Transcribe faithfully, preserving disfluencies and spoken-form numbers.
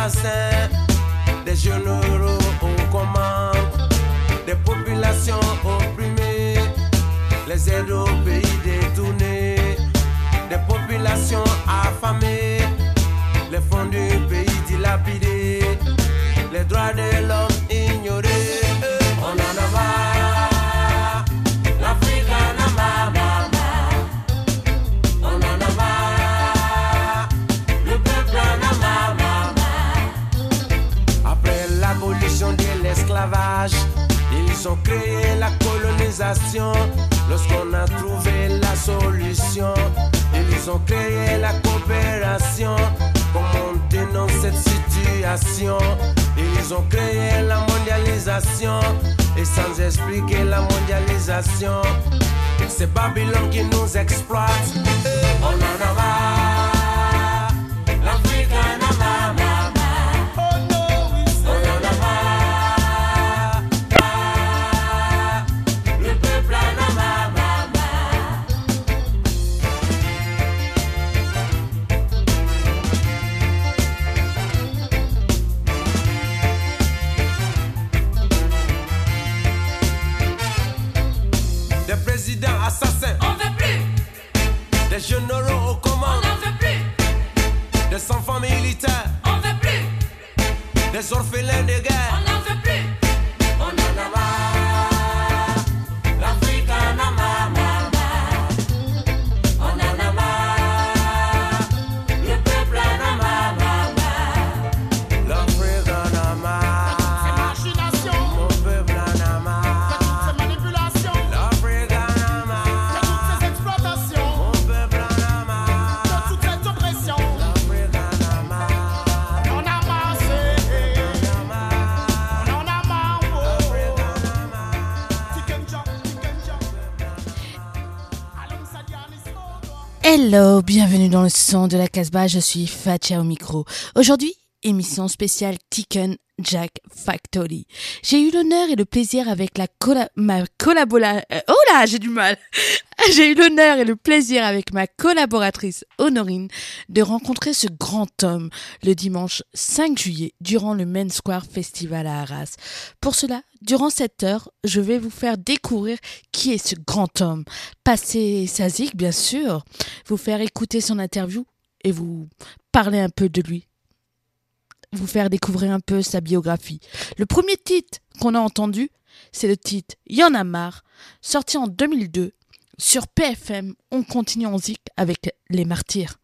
assassins, des généraux aux commandes, des populations opprimées, les aides au pays détournés, des populations affamées, les fonds du pays dilapidés, les droits de l'homme ignorés. On en a marre, l'Afrique en a marre, marre. On en a marre, le peuple en a marre, marre, marre. Après l'abolition de l'esclavage, ils ont créé la colonisation. Lorsqu'on a trouvé la solution, ils ont créé la coopération. Comment dénoncer cette situation? Ils ont créé la mondialisation. Et sans expliquer la mondialisation, c'est Babylone qui nous exploite. On en a marre, l'Afrique en a marre, marre, marre. Oh no, on en a marre, marre. Le peuple en a marre, marre, marre. Des présidents assassins, On veut plus, des généraux aux on commandes, n'en veut plus, des enfants militaires, on veut plus, des orphelins de guerre. on n'en veut plus. On en a marre, l'Afrique en a marre, marre, marre. On en a marre, le peuple en a marre, marre, marre. L'Afrique en a marre, mon peuple en a marre. L'Afrique en a marre, mon peuple en a marre. L'Afrique en a marre, On a marché, on a marre. on en a marre, L'Afrique oh. en a marre. Chicken chop, chicken chop. Alongside Yannis, oh, oh. Hello, bienvenue dans le son de la Casbah, je suis Fatia au micro. Aujourd'hui, émission spéciale Chicken Jack Factory. J'ai eu l'honneur et le plaisir avec la colla- ma collabora- euh, oh là, j'ai du mal. J'ai eu l'honneur et le plaisir avec ma collaboratrice Honorine de rencontrer ce grand homme le dimanche cinq juillet durant le Main Square Festival à Arras. Pour cela, durant cette heure, je vais vous faire découvrir qui est ce grand homme. Passer sa zig, bien sûr, vous faire écouter son interview et vous parler un peu de lui. Vous faire découvrir un peu sa biographie. Le premier titre qu'on a entendu, c'est le titre Y'en a marre, sorti en deux mille deux sur P F M. On continue en zik avec les Martyrs.